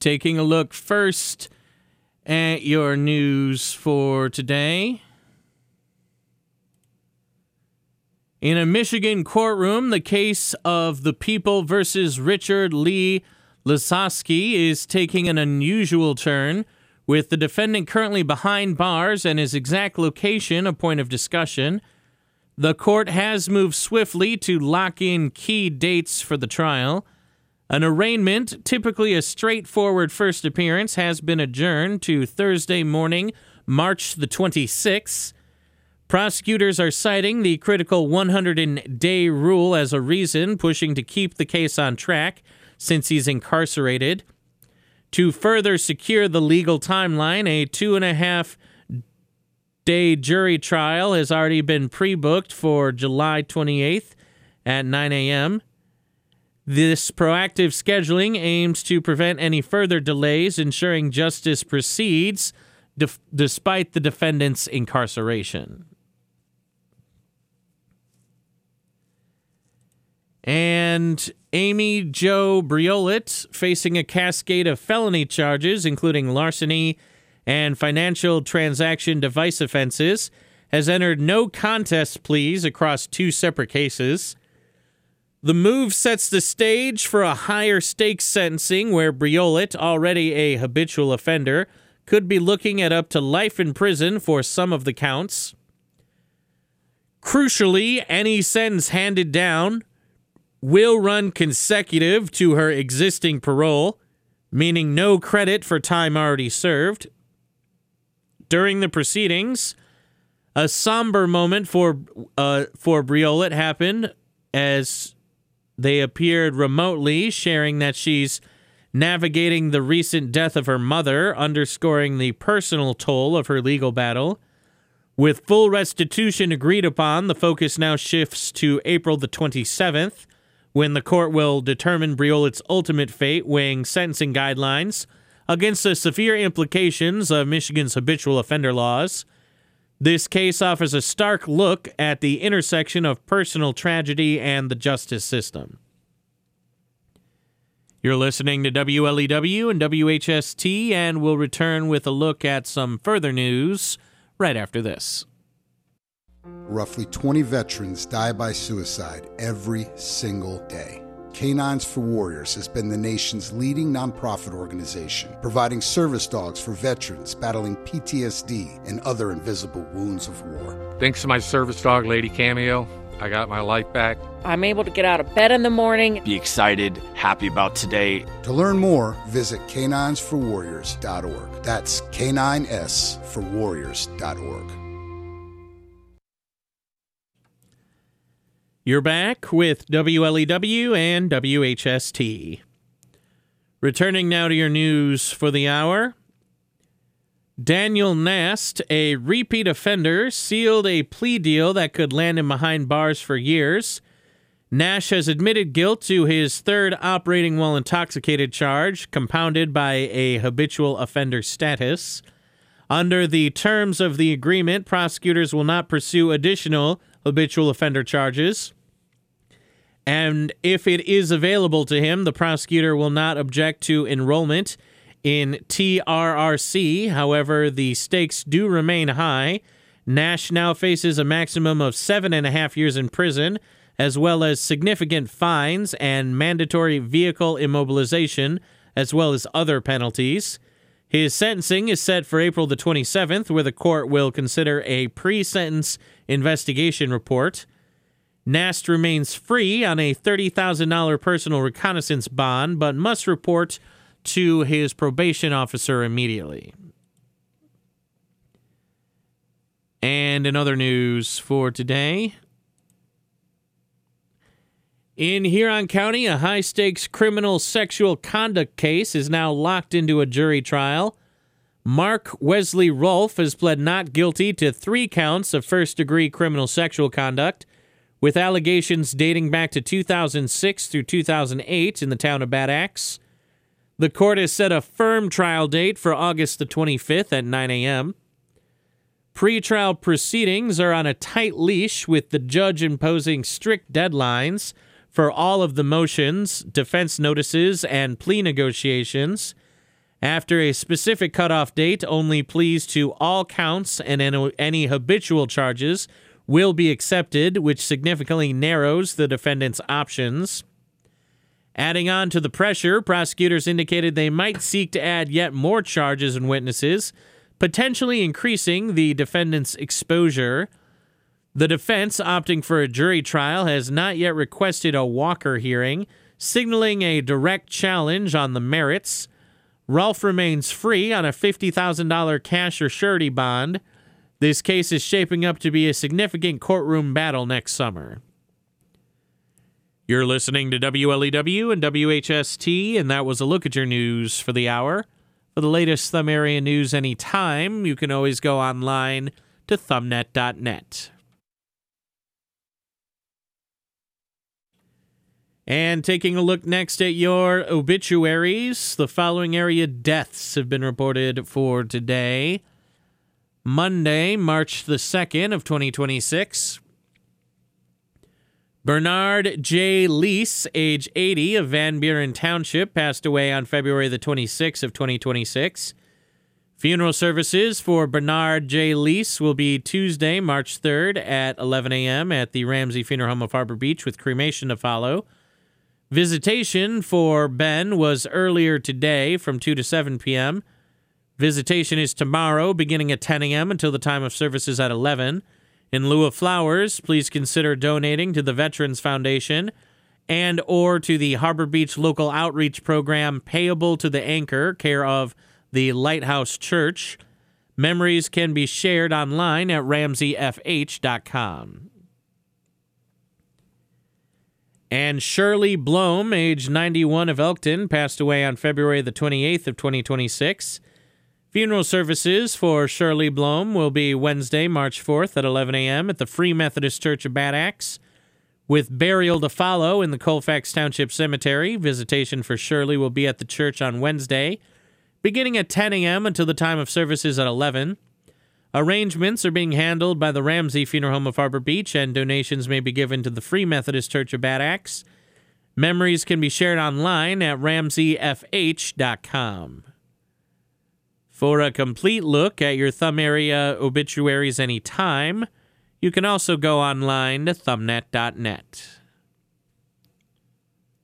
Taking a look first at your news for today. In a Michigan courtroom, the case of the People versus Richard Lee Lasowski is taking an unusual turn, with the defendant currently behind bars and his exact location a point of discussion. The court has moved swiftly to lock in key dates for the trial. An arraignment, typically a straightforward first appearance, has been adjourned to Thursday morning, March the 26th. Prosecutors are citing the critical 100-day rule as a reason, pushing to keep the case on track since he's incarcerated. To further secure the legal timeline, a 2.5-day jury trial has already been pre-booked for July 28th at 9 a.m. This proactive scheduling aims to prevent any further delays, ensuring justice proceeds despite the defendant's incarceration. And Amy Jo Briolet, facing a cascade of felony charges, including larceny and financial transaction device offenses, has entered no contest pleas across two separate cases. The move sets the stage for a higher stakes sentencing where Briolet, already a habitual offender, could be looking at up to life in prison for some of the counts. Crucially, any sentence handed down will run consecutive to her existing parole, meaning no credit for time already served. During the proceedings, a somber moment for Briolet happened as they appeared remotely, sharing that she's navigating the recent death of her mother, underscoring the personal toll of her legal battle. With full restitution agreed upon, the focus now shifts to April the 27th, when the court will determine Briolet's ultimate fate, weighing sentencing guidelines against the severe implications of Michigan's habitual offender laws. This case offers a stark look at the intersection of personal tragedy and the justice system. You're listening to WLEW and WHST, and we'll return with a look at some further news right after this. Roughly 20 veterans die by suicide every single day. Canines for Warriors has been the nation's leading nonprofit organization, providing service dogs for veterans battling PTSD and other invisible wounds of war. Thanks to my service dog, Lady Cameo, I got my life back. I'm able to get out of bed in the morning. Be excited, happy about today. To learn more, visit caninesforwarriors.org. That's caninesforwarriors.org. You're back with WLEW and WHST. Returning now to your news for the hour. Daniel Nast, a repeat offender, sealed a plea deal that could land him behind bars for years. Nash has admitted guilt to his third operating while intoxicated charge, compounded by a habitual offender status. Under the terms of the agreement, prosecutors will not pursue additional habitual offender charges. And if it is available to him, the prosecutor will not object to enrollment in TRRC. However, the stakes do remain high. Nash now faces a maximum of 7.5 years in prison, as well as significant fines and mandatory vehicle immobilization, as well as other penalties. His sentencing is set for April the 27th, where the court will consider a pre-sentence investigation report. Nast remains free on a $30,000 personal reconnaissance bond, but must report to his probation officer immediately. And in other news for today, in Huron County, a high-stakes criminal sexual conduct case is now locked into a jury trial. Mark Wesley Rolfe has pled not guilty to 3 counts of first-degree criminal sexual conduct, with allegations dating back to 2006 through 2008 in the town of Bad Axe. The court has set a firm trial date for August the 25th at 9 a.m. Pre-trial proceedings are on a tight leash, with the judge imposing strict deadlines for all of the motions, defense notices, and plea negotiations. After a specific cutoff date, only pleas to all counts and any habitual charges will be accepted, which significantly narrows the defendant's options. Adding on to the pressure, prosecutors indicated they might seek to add yet more charges and witnesses, potentially increasing the defendant's exposure. The defense, opting for a jury trial, has not yet requested a Walker hearing, signaling a direct challenge on the merits. Rolfe remains free on a $50,000 cash or surety bond. This case is shaping up to be a significant courtroom battle next summer. You're listening to WLEW and WHST, and that was a look at your news for the hour. For the latest Thumb Area news anytime, you can always go online to thumbnet.net. And taking a look next at your obituaries, the following area deaths have been reported for today. Monday, March the 2nd of 2026. Bernard J. Lease, age 80, of Van Buren Township, passed away on February the 26th of 2026. Funeral services for Bernard J. Lease will be Tuesday, March 3rd at 11 a.m. at the Ramsey Funeral Home of Harbor Beach, with cremation to follow. Visitation for Ben was earlier today from 2 to 7 p.m. Visitation is tomorrow, beginning at 10 a.m. until the time of services at 11. In lieu of flowers, please consider donating to the Veterans Foundation and or to the Harbor Beach Local Outreach Program payable to the Anchor, care of the Lighthouse Church. Memories can be shared online at ramseyfh.com. And Shirley Blome, age 91, of Elkton, passed away on February the 28th of 2026. Funeral services for Shirley Blome will be Wednesday, March 4th at 11 a.m. at the Free Methodist Church of Bad Axe, with burial to follow in the Colfax Township Cemetery. Visitation for Shirley will be at the church on Wednesday, beginning at 10 a.m. until the time of services at 11. Arrangements are being handled by the Ramsey Funeral Home of Harbor Beach, and donations may be given to the Free Methodist Church of Bad Axe. Memories can be shared online at ramseyfh.com. For a complete look at your Thumb Area obituaries anytime, you can also go online to thumbnet.net.